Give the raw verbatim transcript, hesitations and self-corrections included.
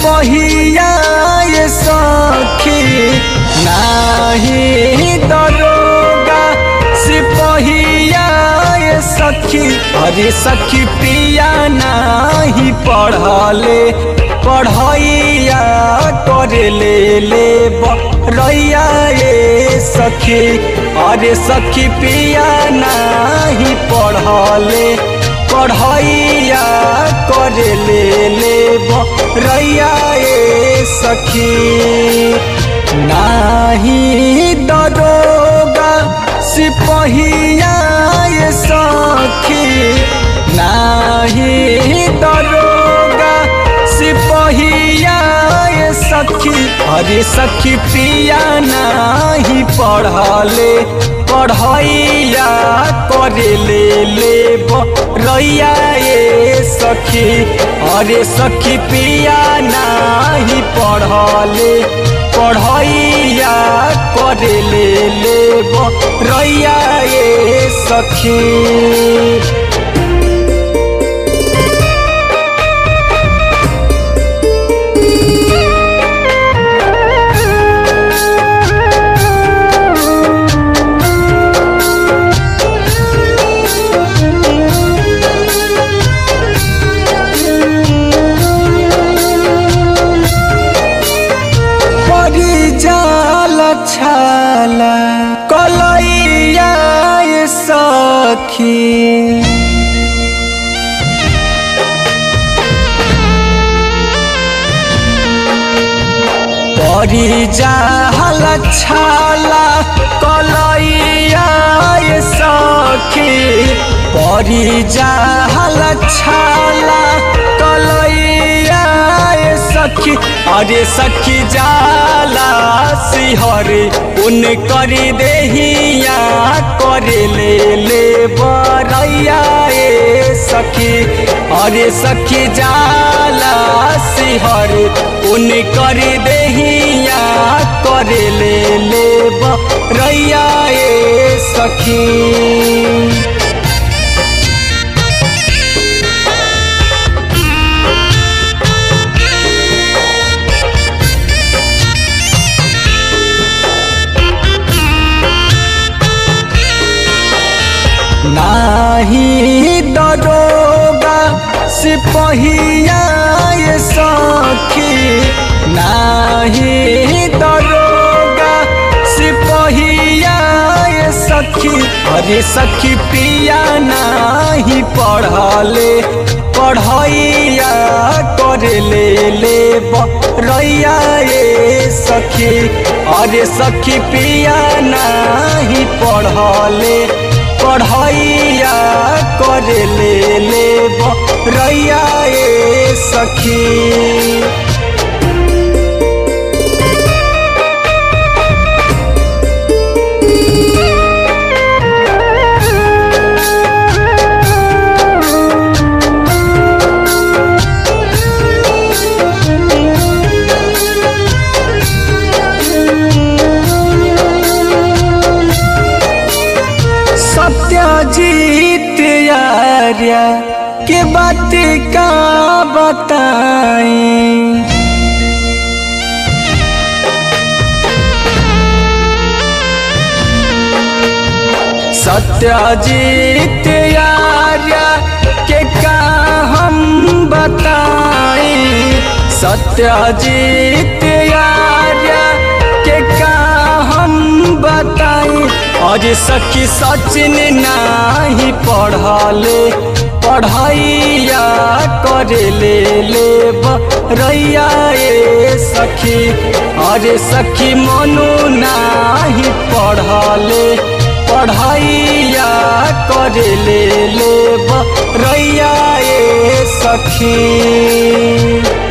सिपहिया ये सखी नाही दरोगा सिपहिया ये सखी अरे सखी पिया नाही पढ़ले पढ़ैया करे ले ले रैया ये सखी अरे सखी पिया नाही पढ़ले पढ़ैया करे ले ले रैया ये सखी नाही दरोगा सिपहिया ये सखी नाही दरोगा सिपहिया ये सखी अरे सखी पिया नाही पढ़ले पढ़ैया करे ले ले रैया ये सखी अरे सखी पिया नाही पढ़ले पढ़ैया करे ले ले रैया ये सखी छाला कलैया ये सखी परी जाहल छाला कलैया ये सखी परी जाहल छाला कलैया ये सखी अरे सखी जाला सिहरे उन करी देहिया करे ले ले बरैया ये सखी अरे सखी जाला सिहरे उन करी देहिया करे ले ले बरैया ये सखी नाही दरोगा सिपहिया ये सखी नाही दरोगा सिपहिया ये सखी अरे सखी पिया नाही पढ़ले पढ़ैया करे ले ले रैया ये सखी अरे सखी पिया नाही पढ़ले पढ़ैया करे ले ले रैया ये सखी सत्यजीत यारिया के बात का बताई सत्यजीत यारिया के का हम बताई सत्यजीत यारिया के का हम बताई और सखी सचिन नाही पढ़ले पढ़ैया करे ले ले रैया ये सखी अरे सखी मनु नाही पढ़ले पढ़ैया करे ले ले रैया ये सखी।